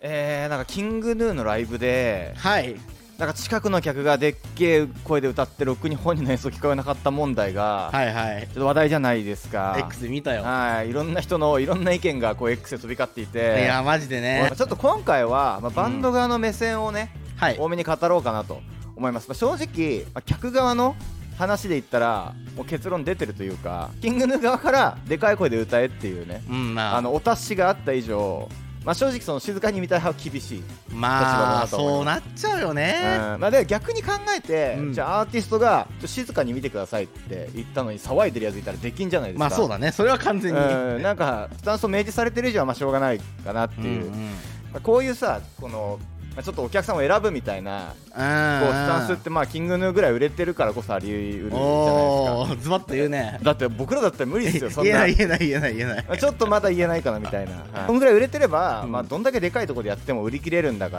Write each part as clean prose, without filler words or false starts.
なんかキングヌーのライブで、 はい。 なんか近くの客がでっけえ声で歌ってろくに本人の演奏聞こえなかった問題が、 はいはい。 ちょっと話題じゃないですか。 X で見たよ。 はい、いろんな人のいろんな意見がこう X で飛び交っていて、 いやマジでね。 ちょっと今回は、バンド側の目線をね、 はい。 多めに語ろうかなと思います。正直、客側の話で言ったらもう結論出てるというか、キングヌー側からでかい声で歌えっていうね、お達しがあった以上、正直その静かに見たい派は厳しい立場だなと思います。 そうなっちゃうよね。 で逆に考えて、じゃあアーティストが静かに見てくださいって言ったのに騒いでるやついたらできんじゃないですか。 そうだね、それは完全に、 なんかスタンスを明示されてる以上はしょうがないかなっていう、こういうさ、このちょっとお客さんを選ぶみたいなこうスタンスって、キングヌーぐらい売れてるからこそあり得るじゃないですか。 ズバッと言うね。 だって僕らだったら無理ですよ。そんな言えないちょっとまだ言えないかなみたいな、こんぐらい売れてれば、どんだけでかいところでやっても売り切れるんだから、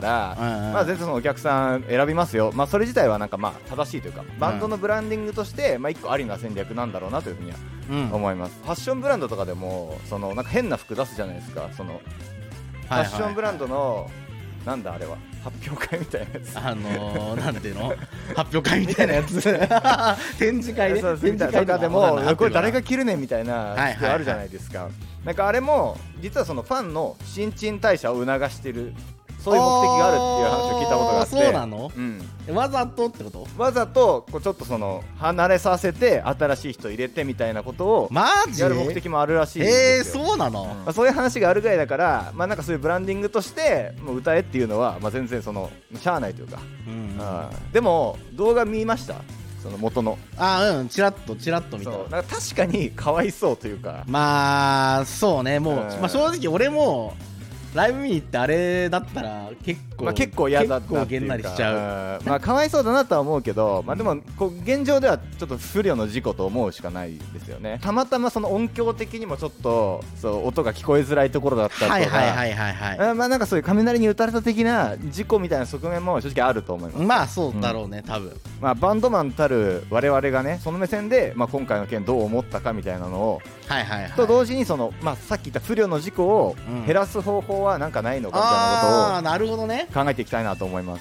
全然そのお客さん選びますよ。それ自体はなんか正しいというか、バンドのブランディングとして一個ありな戦略なんだろうなというふうには思います。ファッションブランドとかでもそのなんか変な服出すじゃないですか。そのファッションブランドのなんだあれは発表会みたいなやつ、 なんていうの発表会みたいなやつ展示会で展示会とかでもこれ誰が着るねんみたいな服あるじゃないですか。なんかあれも実はそのファンの新陳代謝を促してる、そういう目的があるっていう話を聞いたことがあって。 そうなの？わざとってこと？ わざとこうちょっとその離れさせて新しい人入れてみたいなことをやる目的もあるらしいんですよ。 そうなの？ そういう話があるぐらいだから、なんかそういうブランディングとしてもう歌えっていうのは全然そのしゃあないというか、でも動画見ました？その元のチラッと見た。 なんか確かにかわいそうというか、 そうね、もう、正直俺もライブ見に行ってあれだったら結構嫌だったっていうか、 結構げんなりしちゃう。 かわいそうだなとは思うけど、でもこう現状ではちょっと不慮の事故と思うしかないですよね。たまたまその音響的にもちょっと音が聞こえづらいところだったとか、なんかそういう雷に打たれた的な事故みたいな側面も正直あると思います。 そうだろうね、多分。 バンドマンたる我々がね、その目線で今回の件どう思ったかみたいなのをと同時にそのさっき言った不慮の事故を減らす方法はなんかないのかみたいなことをなるほどね、 考えていきたいなと思います。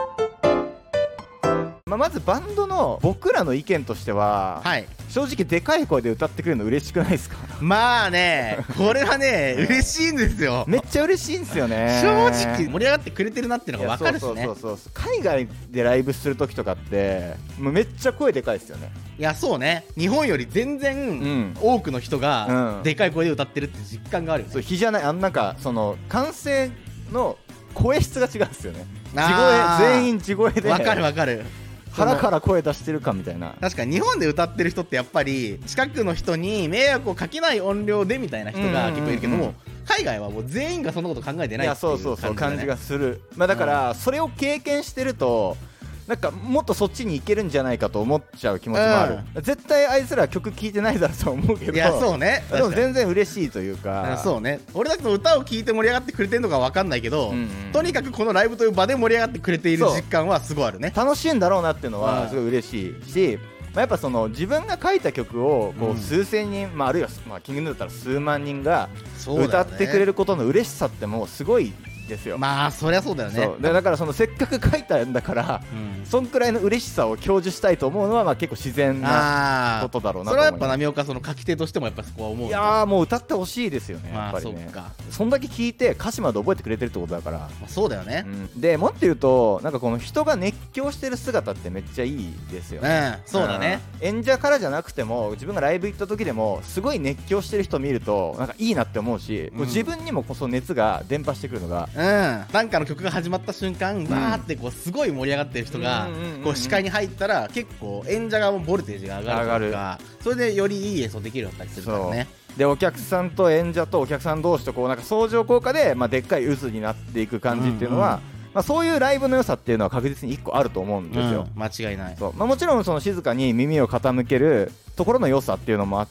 まずバンドの僕らの意見としては、正直でかい声で歌ってくれるの嬉しくないですか？ これはね嬉しいんですよ。 めっちゃ嬉しいんですよね。 正直盛り上がってくれてるなっていうのが分かるしね。 海外でライブする時とかってもうめっちゃ声でかいですよね。 いやそうね、日本より全然多くの人がでかい声で歌ってるって実感があるよね。 比じゃない、なんかその歓声の声質が違うんですよね。地声、全員地声で。 分かる。 腹から声出してるかみたいな。 確かに日本で歌ってる人ってやっぱり近くの人に迷惑をかけない音量でみたいな人が結構いるけども、海外はもう全員がそんなこと考えてないっていう感じがする。だからそれを経験してるとなんかもっとそっちに行けるんじゃないかと思っちゃう気持ちもある。絶対あいつら曲聴いてないだろうと思うけど、 いやそうね、 でも全然嬉しいというか、 そうね、俺だけど歌を聴いて盛り上がってくれてるのか分かんないけど、とにかくこのライブという場で盛り上がってくれている実感はすごいあるね。 楽しいんだろうなっていうのはすごい嬉しいし、やっぱその自分が書いた曲をこう数千人、あるいはキングヌーだったら数万人が歌ってくれることの嬉しさってもうすごいですよ。 そりゃそうだよね。 だからそのせっかく書いたんだから、そんくらいの嬉しさを享受したいと思うのは結構自然なことだろうなと思います。 それはやっぱ波岡その書き手としてもやっぱそこは思う。 いやもう歌ってほしいですよね、やっぱりね。そんだけ聞いて歌詞まで覚えてくれてるってことだから。 そうだよね。 でもっと言うとなんかこの人が熱狂してる姿ってめっちゃいいですよね。 そうだね。 演者からじゃなくても自分がライブ行った時でもすごい熱狂してる人見るとなんかいいなって思うし、自分にもその熱が伝播してくるのが、 なんかの曲が始まった瞬間バーってこうすごい盛り上がってる人がこう視界に入ったら結構演者側もボルテージが上がるとか、それでよりいい演奏できるようになったりするからね。 でお客さんと演者とお客さん同士とこうなんか相乗効果ででっかい渦になっていく感じっていうのは、そういうライブの良さっていうのは確実に1個あると思うんですよ。 間違いない。 もちろんその静かに耳を傾けるところの良さっていうのもあって、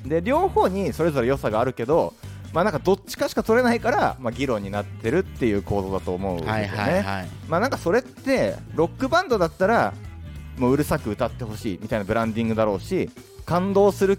で両方にそれぞれ良さがあるけど、なんかどっちかしか取れないから、議論になってるっていう構造だと思うんですよね。なんかそれってロックバンドだったらもううるさく歌ってほしいみたいなブランディングだろうし、感動する系の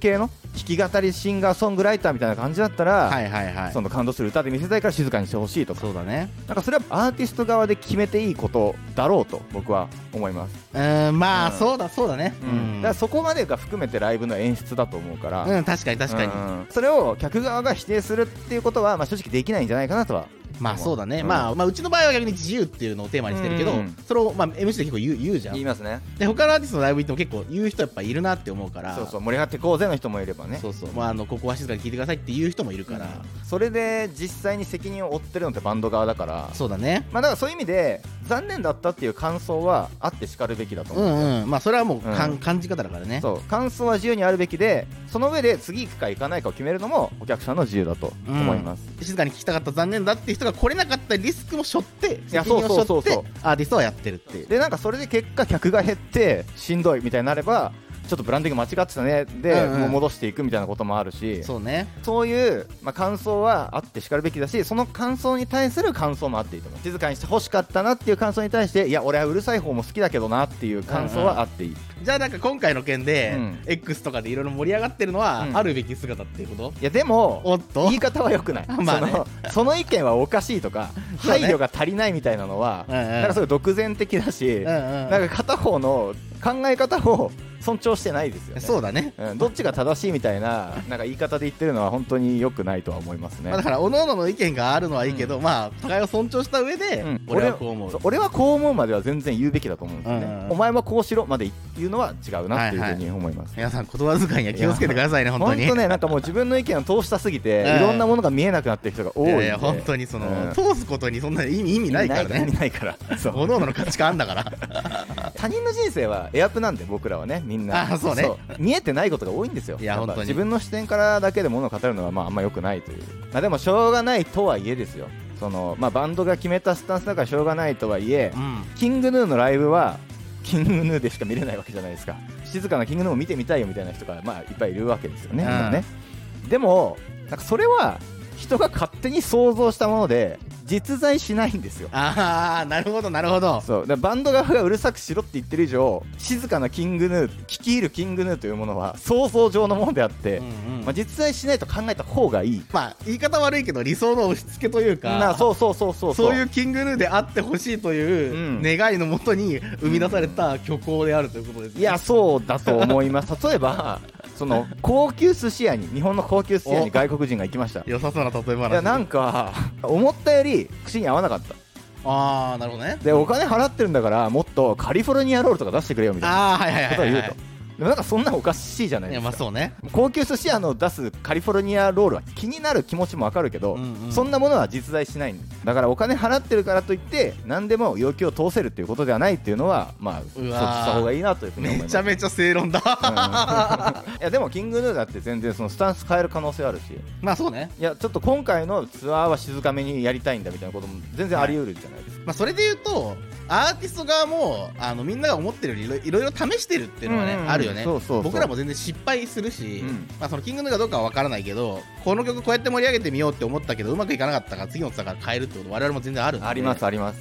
弾き語りシンガーソングライターみたいな感じだったら、 はいはいはい、 その感動する歌で見せたいから静かにしてほしいとか、 そうだね、 なんかそれはアーティスト側で決めていいことだろうと僕は思います。 まあ、そうだね、 だからそこまでが含めてライブの演出だと思うから、 確かに確かに、 それを客側が否定するっていうことは、まあ、正直できないんじゃないかなとは。 まあそうだね、まあうちの場合は逆に自由っていうのをテーマにしてるけど、それをまあ MC で結構言うじゃん。 言いますね。 で他のアーティストのライブ行っても結構言う人やっぱいるなって思うから、 そうそう、盛り上がってこうぜの人もいればね、 そうそう、まあここは静かに聴いてくださいっていう人もいるから、 それで実際に責任を負ってるのってバンド側だから、 そうだね、 まあだからそういう意味で残念だったっていう感想はあってしかるべきだと思うんですよ。 まあそれはもう感じ方だからね。 そう、感想は自由にあるべきで、その上で次行くか行かないかを決めるのもお客さんの自由だと思います。 静かに聴きたかった残念だっていう人が来れなかったリスクも背負って責任を背負ってアーティストはやってるっていう。 でなんかそれで結果客が減ってしんどいみたいになれば、ちょっとブランディング間違ってたねで、もう戻していくみたいなこともあるし、 そうね、 そういう、まあ、感想はあってしかるべきだし、その感想に対する感想もあっていいと思う。静かにして欲しかったなっていう感想に対して、いや俺はうるさい方も好きだけどなっていう感想はあっていい。 じゃあなんか今回の件で、X とかでいろいろ盛り上がってるのは、あるべき姿っていうこと？ いやでもおっと言い方は良くないまあね、 その意見はおかしいとか、配慮が足りないみたいなのは、なんかすごい独善的だし、なんか片方の考え方を尊重してないですよね。 そうだね、 どっちが正しいみたいななんか言い方で言ってるのは本当に良くないとは思いますね。 だから各々の意見があるのはいいけど、まあ互いを尊重した上で、俺はこう思う、 俺はこう思うまでは全然言うべきだと思うんですよね。お前はこうしろまで言うのは違うなっていうふうに思います。 皆さん言葉遣いには気をつけてくださいね。本当に本当ね、なんかもう自分の意見を通したすぎて、いろんなものが見えなくなってる人が多いんで。 いや本当にその、通すことにそんな意味ないからね。 意味ないから。 各々の価値観あんだから他人の人生はエアプなんで、僕らはね、みんなそうね、 見えてないことが多いんですよ。 いや本当に自分の視点からだけで物を語るのはまああんま良くないという。まあでもしょうがないとはいえですよ。そのまあバンドが決めたスタンスだからしょうがないとはいえ、キングヌーのライブはキングヌーでしか見れないわけじゃないですか。静かなキングヌーも見てみたいよみたいな人がまあいっぱいいるわけですよね。今ね。でもなんかそれは人が勝手に想像したもので実在しないんですよ。 ああ、なるほどなるほど。 そうだ、バンド側がうるさくしろって言ってる以上、静かなキングヌー、率いるキングヌーというものは想像上のものであって、まあ、実在しないと考えた方がいい。 まあ言い方悪いけど理想の押し付けというか、そういうキングヌーであってほしいという願いのもとに生み出された虚構であるということですね。 いやそうだと思います。例えばその高級寿司屋に、日本の高級寿司屋に外国人が行きました。 良さそうな例え話。 いやなんか思ったより口に合わなかった。 ああ、なるほどね。 でお金払ってるんだからもっとカリフォルニアロールとか出してくれよみたいなことを言うと。でもなんかそんなおかしいじゃないですか。 いやまあそうね、 高級寿司屋の出すカリフォルニアロールは気になる気持ちもわかるけど、そんなものは実在しないんだから、お金払ってるからといって何でも要求を通せるっていうことではないっていうのはまあそっちした方がいいなというふうに思います。 めちゃめちゃ正論だ、 いやでもキングヌーだって全然そのスタンス変える可能性あるし、 まあそうね、 いやちょっと今回のツアーは静かめにやりたいんだみたいなことも全然あり得るじゃないですか。 まあそれで言うとアーティスト側もみんなが思ってるよりいろいろ試してるっていうのはね、あるよね。僕らも全然失敗するし、まあそのキングヌーがどうかは分からないけど、この曲こうやって盛り上げてみようって思ったけどうまくいかなかったから次のツアーから変えるってこと我々も全然あるんで。 ありますあります。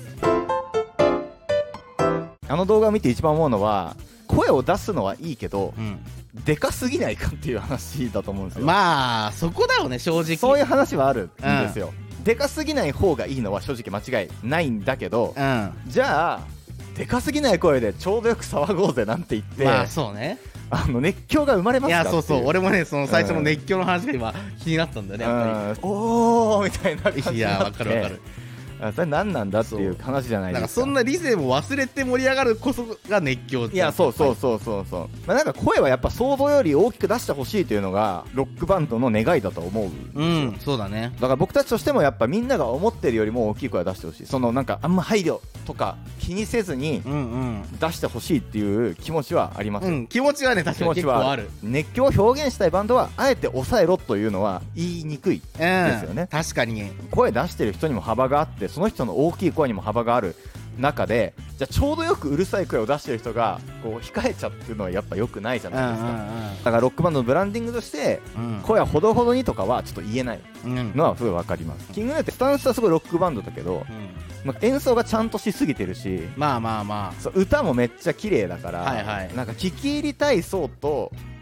あの動画を見て一番思うのは、声を出すのはいいけど、でかすぎないかっていう話だと思うんですよ。 まあそこだよね、正直。 そういう話はあるんですよ。でかすぎない方がいいのは正直間違いないんだけど、じゃあでかすぎない声でちょうどよく騒ごうぜなんて言って、 まあそうね、 熱狂が生まれますか。 いやそうそう、俺もねその最初の熱狂の話が今気になったんだよね、やっぱり。 おーみたいな感じになって。 いやわかるわかる。 それ何なんだっていう話じゃないですか。 なんかそんな理性も忘れて盛り上がるこそが熱狂って。 いやそう、まあ、なんか声はやっぱ想像より大きく出してほしいというのがロックバンドの願いだと思う。 そうだね。 だから僕たちとしてもやっぱみんなが思ってるよりも大きい声を出してほしい。そのなんかあんま配慮とか気にせずに出してほしいっていう気持ちはあります。 気持ちはね確かに結構ある。 熱狂を表現したいバンドはあえて抑えろというのは言いにくいですよね。 確かに声出してる人にも幅があって、その人の大きい声にも幅がある中で、じゃあちょうどよくうるさい声を出してる人がこう控えちゃってるのはやっぱ良くないじゃないですか。だからロックバンドのブランディングとして声はほどほどにとかはちょっと言えないのはすごい分かります。キングヌーってスタンスはすごいロックバンドだけど、まあ、演奏がちゃんとしすぎてるし、 まあまあまあそう歌もめっちゃ綺麗だから、なんか聴き入りたい層と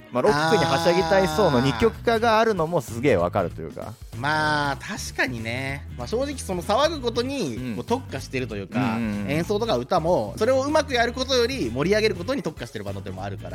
まあ、ロックにはしゃぎたい層の二極化があるのもすげえわかるというか、 まあ確かにね、まあ、正直その騒ぐことにこう特化してるというか、演奏とか歌もそれをうまくやることより盛り上げることに特化してるバンドってのもあるから、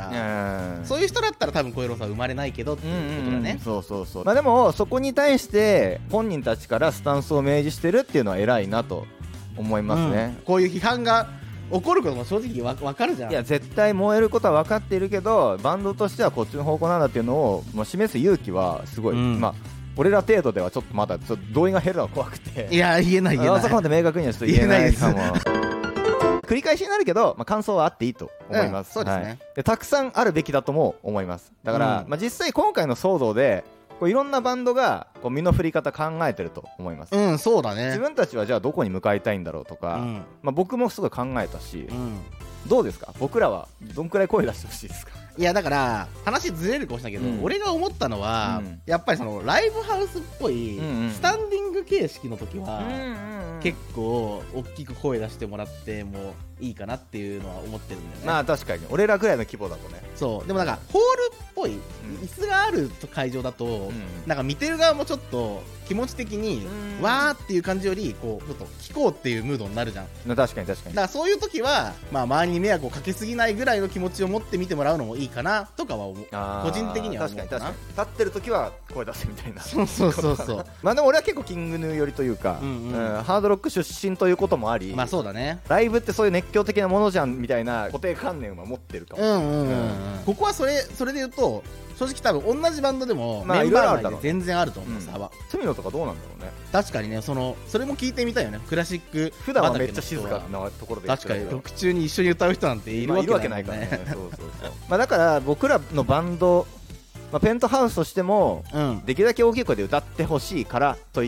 そういう人だったら多分こういうのさ生まれないけどっていうことだね。 そうそうそう。まあでもそこに対して本人たちからスタンスを明示してるっていうのは偉いなと思いますね、 こういう批判が起こることも正直わかるじゃん。 いや絶対燃えることは分かっているけど、バンドとしてはこっちの方向なんだっていうのを、まあ、示す勇気はすごい、まあ俺ら程度ではちょっとまだ同意が減るのは怖くて、 いや言えないあそこまで明確にはちょっと言えないかも繰り返しになるけど、まあ、感想はあっていいと思います、 そうですね、 はい、でたくさんあるべきだとも思います。だから、まあ、実際今回の騒動でこういろんなバンドがこう身の振り方考えてると思います。 そうだね。 自分たちはじゃあどこに向かいたいんだろうとか、まあ、僕もすごい考えたし、どうですか、僕らはどんくらい声出してほしいですか。 いやだから話ずれるかもしれないけど、俺が思ったのは、やっぱりそのライブハウスっぽいスタンディング形式の時は、結構大きく声出してもらってもいいかなっていうのは思ってるんだよね。 まあ確かに俺らぐらいの規模だとね。 そうでもなんかホールっぽい、椅子がある会場だと、なんか見てる側もちょっと気持ち的にわーっていう感じよりこうちょっと聞こうっていうムードになるじゃん。 確かに確かに。 だからそういう時は、まあ、周りに迷惑をかけすぎないぐらいの気持ちを持って見てもらうのもいいかなとかは思う。個人的には思うかな。 確かに確かに。立ってる時は声出せみたいな。 そうそうそうそうまあでも俺は結構キングヌー寄りというか、ハードロック出身ということもあり、 まあそうだね、 ライブってそういう熱狂的なものじゃんみたいな固定観念は持ってるかも。 ここはそれで言うと正直多分同じバンドでもメンバー内で全然あると思う。差は罪のとかどうなんだろうね。 確かにね、それも聞いてみたいよね。クラシック普段はめっちゃ静かなところで、 確かに曲中に一緒に歌う人なんているわけないからね。 そうそうそうまあだから僕らのバンド、まあ、ペントハウスとしても、できるだけ大きい声で歌ってほしいからといって、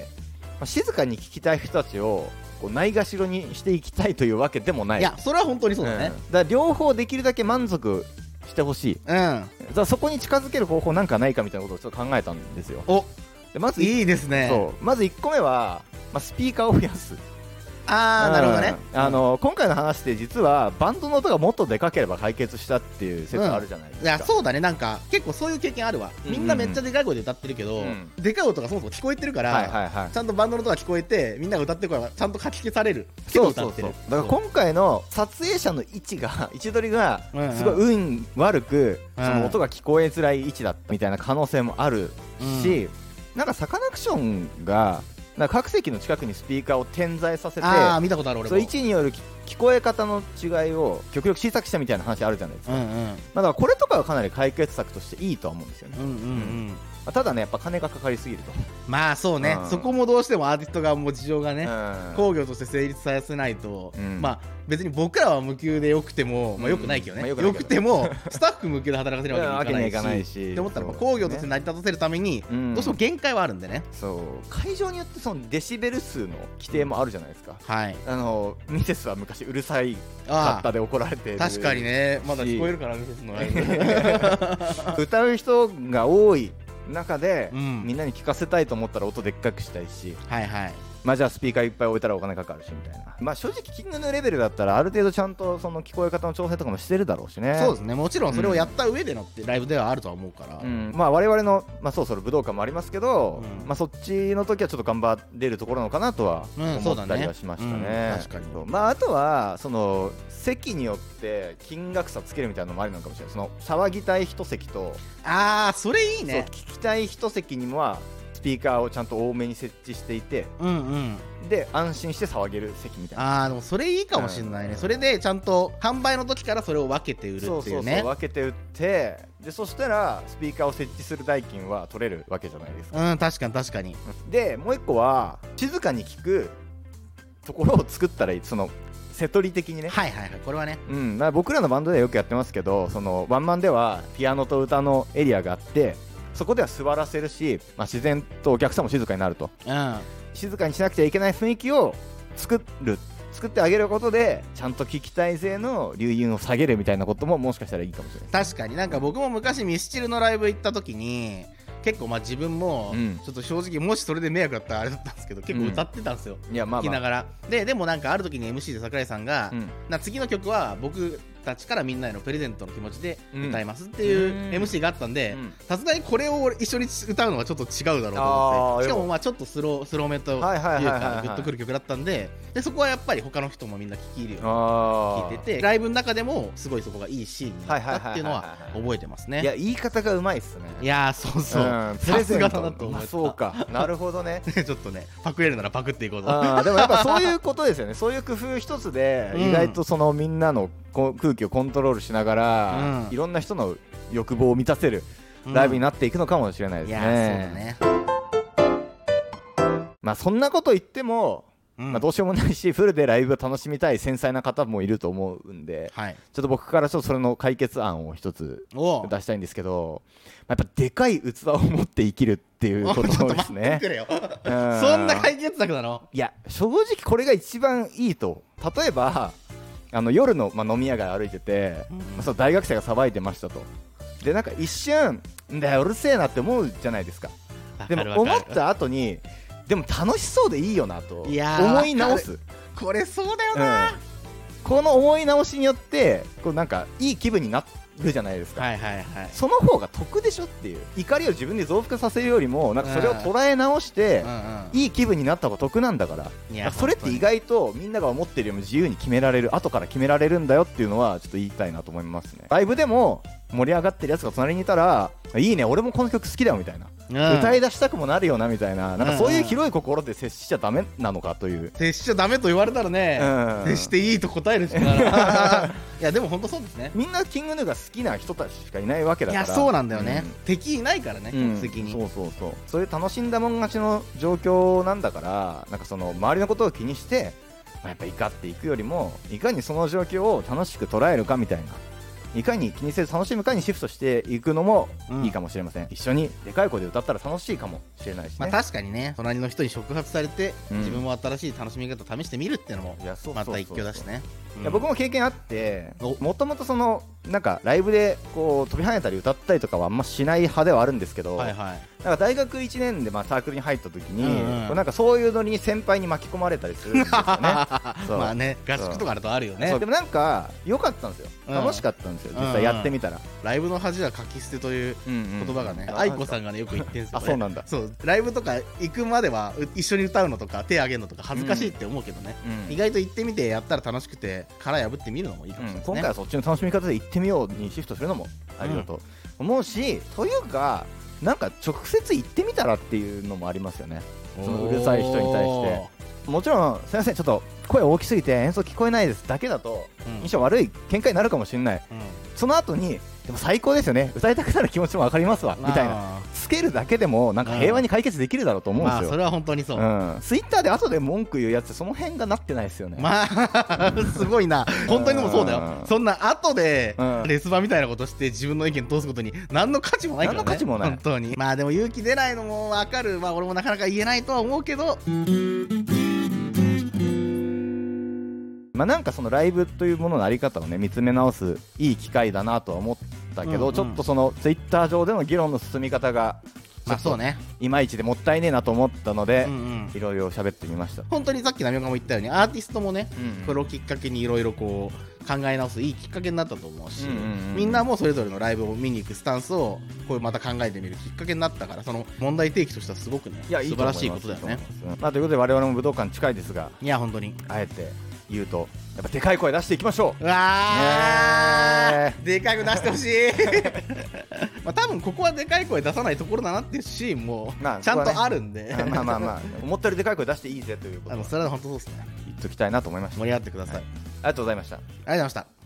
まあ、静かに聴きたい人たちをこうないがしろにしていきたいというわけでもない。 いやそれは本当にそうだね、 だから両方できるだけ満足してほしい、だからそこに近づける方法なんかないかみたいなことをちょっと考えたんですよ。でまずいいですね。 そうまず1個目は、まあ、スピーカーを増やす。 なるほどね。 今回の話って実はバンドの音がもっとでかければ解決したっていう説あるじゃないですか。 いやそうだね、なんか結構そういう経験あるわ。みんなめっちゃでかい声で歌ってるけど、でかい音がそもそも聞こえてるから、ちゃんとバンドの音が聞こえてみんなが歌ってる声はちゃんとかき消されるけど歌ってる。 だから今回の撮影者の位置取りがすごい運悪く、その音が聞こえづらい位置だったみたいな可能性もあるし、なんかサカナクションがなんか各席の近くにスピーカーを点在させて、 見たことある俺も。 その位置による聞こえ方の違いを極力小さくしたみたいな話あるじゃないですか。だからこれとかはかなり解決策としていいとは思うんですよね。ただねやっぱ金がかかりすぎると。 まあそうね、そこもどうしてもアーティストがもう事情がね、工業として成立させないと、まあ別に僕らは無給でよくても、まあよくないけどね、よくてもスタッフ無給で働かせるわけにはいかないし、って思ったら工業として成り立たせるためにどうしても限界はあるんでね。 そう会場によってそのデシベル数の規定もあるじゃないですか。ミセスは昔うるさいかったで怒られてる。 確かにね、まだ聞こえるからミセスのライブ歌う人が多い中で、みんなに聞かせたいと思ったら音でっかくしたいし、まあじゃあスピーカーいっぱい置いたらお金かかるしみたいな。まあ正直キングのレベルだったらある程度ちゃんとその聞こえ方の調整とかもしてるだろうしね。 そうですね、もちろんそれをやった上でのってライブではあるとは思うから、 まあ我々の、まあ、そろそろ武道館もありますけど、まあそっちの時はちょっと頑張れるところなのかなとは思ったりはしましたね。 確かに。 まああとはその席によって金額差つけるみたいなのもありなのかもしれない。その騒ぎたい一席と、 それいいね。 聞きたい一席にはスピーカーをちゃんと多めに設置していて、で安心して騒げる席みたいな。 でもそれいいかもしれないね。それでちゃんと販売の時からそれを分けて売るっていうね。 分けて売って、でそしたらスピーカーを設置する代金は取れるわけじゃないですか。 確かに確かに。 でもう一個は静かに聞くところを作ったらいい。その瀬取り的にね。 これはね、 僕らのバンドではよくやってますけど、そのワンマンではピアノと歌のエリアがあって、そこでは座らせるし、まあ、自然とお客さんも静かになると、静かにしなくちゃいけない雰囲気を作ってあげることでちゃんと聞きたい勢の流韻を下げるみたいなことももしかしたらいいかもしれない。 確かに。なんか僕も昔ミスチルのライブ行った時に結構まあ自分もちょっと正直もしそれで迷惑だったらあれだったんですけど、結構歌ってたんですよ、聞きながら。でもなんかある時に MC で桜井さんが、次の曲は僕たちからみんなへのプレゼントの気持ちで歌いますっていう MC があったんで、さすがにこれを一緒に歌うのはちょっと違うだろうと思って、しかもまあちょっとスローめというかグッとくる曲だったんで、そこはやっぱり他の人もみんな聴き入るように聴いてて、ライブの中でもすごいそこがいいシーンになったっていうのは覚えてますね。 いや言い方がうまいっすね。いやそうそう、さすがだなと思った。 そうか、なるほどね。 ちょっとねパクれるならパクっていこうと。 でもやっぱそういうことですよね。そういう工夫一つで意外とそのみんなの空気をコントロールしながら、いろんな人の欲望を満たせるライブになっていくのかもしれないですね。まあそんなこと言っても、まあどうしようもないし、フルでライブを楽しみたい繊細な方もいると思うんで、ちょっと僕からちょっとそれの解決案を一つ出したいんですけど、やっぱでかい器を持って生きるっていうことですね。 そんな解決策なの？ いや正直これが一番いいと。例えば夜の、飲み屋街歩いてて、その大学生が騒いでましたと。でなんか一瞬んだようるせえなって思うじゃないですか。でも思った後にでも楽しそうでいいよなと思い直す。 これそうだよな、 この思い直しによってこうなんかいい気分になるじゃないですか。その方が得でしょっていう。怒りを自分で増幅させるよりもなんかそれを捉え直していい気分になった方が得なんだから、それって意外とみんなが思ってるよりも自由に決められる、後から決められるんだよっていうのはちょっと言いたいなと思いますね。ライブでも盛り上がってるやつが隣にいたらいいね俺もこの曲好きだよみたいな、歌い出したくもなるよなみたいな、なんかそういう広い心で接しちゃダメなのかという。 接しちゃダメと言われたらね、接していいと答えるしかない。いやでも本当そうですね。 みんなキングヌーが好きな人たちしかいないわけだから。 いやそうなんだよね、敵いないからね、基本的に。 そういう楽しんだもん勝ちの状況なんだから、なんかその周りのことを気にして、やっぱ怒っていくよりもいかにその状況を楽しく捉えるかみたいな、いかに気にせず楽しむかにシフトしていくのもいいかもしれません。一緒にでかい声で歌ったら楽しいかもしれないしね。 確かにね、隣の人に触発されて、自分も新しい楽しみ方を試してみるっていうのもまた一挙だしね。 僕も経験あって、もともとそのなんかライブでこう飛び跳ねたり歌ったりとかはあんましない派ではあるんですけど、なんか大学1年でサークルに入った時に、なんかそういうのに先輩に巻き込まれたりするんですよね。 まあね、合宿とかだとあるよね。 でもなんか良かったんですよ。楽しかったんですよ、実際やってみたら。 ライブの恥はかき捨てという言葉がね、愛子さんがねよく言ってんすよね。 そうなんだ。 そう、ライブとか行くまでは一緒に歌うのとか手挙げるのとか恥ずかしいって思うけどね、意外と行ってみてやったら楽しくて殻破ってみるのもいいかもしれないですね。 今回はそっちの楽しみ方で行ってみようにシフトするのもありだと思うし、というかなんか直接行ってみたらっていうのもありますよね。そのうるさい人に対して。もちろんすいませんちょっと声大きすぎて演奏聞こえないですだけだと印象悪い見解になるかもしれない、その後にでも最高ですよね、歌いたくなる気持ちも分かりますわみたいなつけるだけでもなんか平和に解決できるだろうと思うんですよ。 それは本当にそう。 ツイッターで後で文句言うやつその辺がなってないですよね。 すごいな、本当にでもそうだよ。そんな後でレスバみたいなことして自分の意見通すことに何の価値もないからね。 何の価値もない、 本当に。まあでも勇気出ないのも分かる。俺もなかなか言えないとは思うけど、 なんかそのライブというもののあり方をね見つめ直すいい機会だなとは思ったけど、ちょっとそのツイッター上での議論の進み方がそうね、 いまいちでもったいねえなと思ったので、いろいろ喋ってみました。 本当にさっきナミオカも言ったようにアーティストもね、これをきっかけにいろいろこう考え直すいいきっかけになったと思うし、みんなもそれぞれのライブを見に行くスタンスをこうまた考えてみるきっかけになったから、その問題提起としてはすごくね素晴らしいことだよね。 ということで我々も武道館近いですが、 いや本当にあえて言うとやっぱでかい声出していきましょう。 うわー、でかく出してほしい。多分ここはでかい声出さないところだなっていうシーンもちゃんとあるんで、 思ったよりでかい声出していいぜということをそれは本当そうですね、 言っときたいなと思いました。 盛り上がってください。 ありがとうございました。 ありがとうございました。